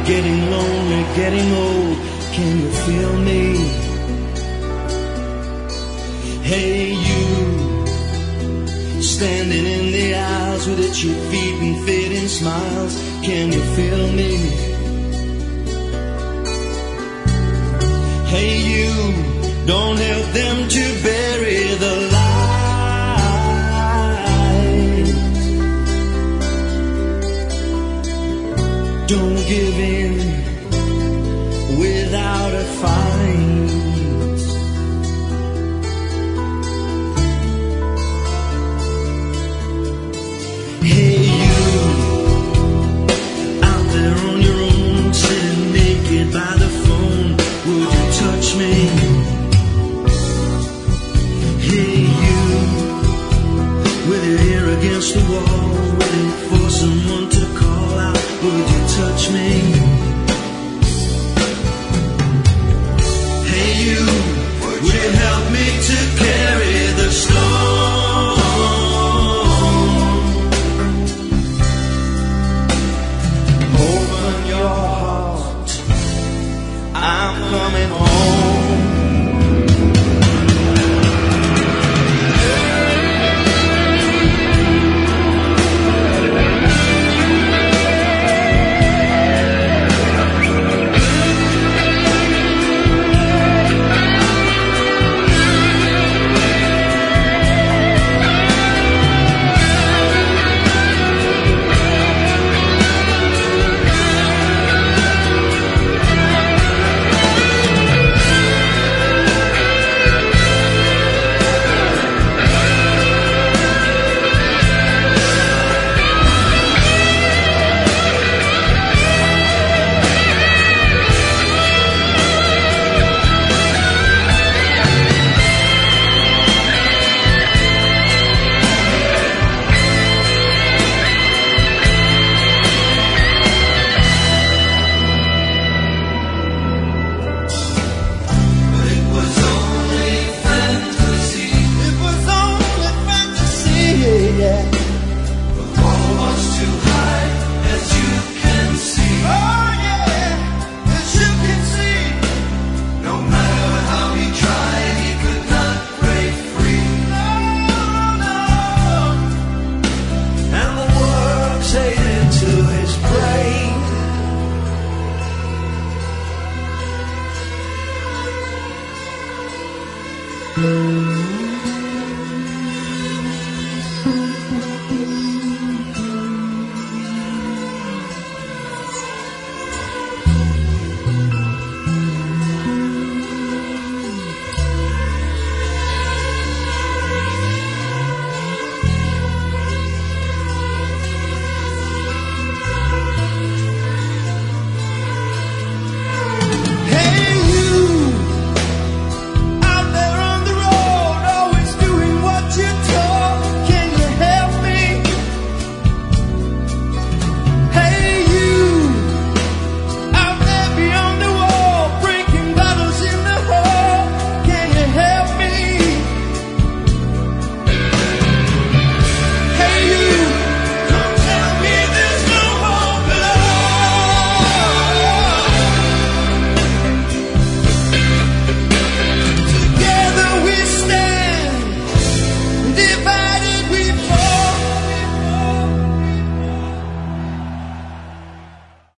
getting lonely, getting old. Can you feel me? Hey you, standing in the aisles with itchy feet and fading smiles. Can you feel me? Hey you, don't help them to bury the light. Don't give in without a fight. Hey you, out there on your own, sitting naked by the phone, would you touch me? Hey you, with your ear against the wall, waiting for someone to call out, would you touch me? Hey you, would you help me to carry the stone? Open your heart, I'm coming home. Música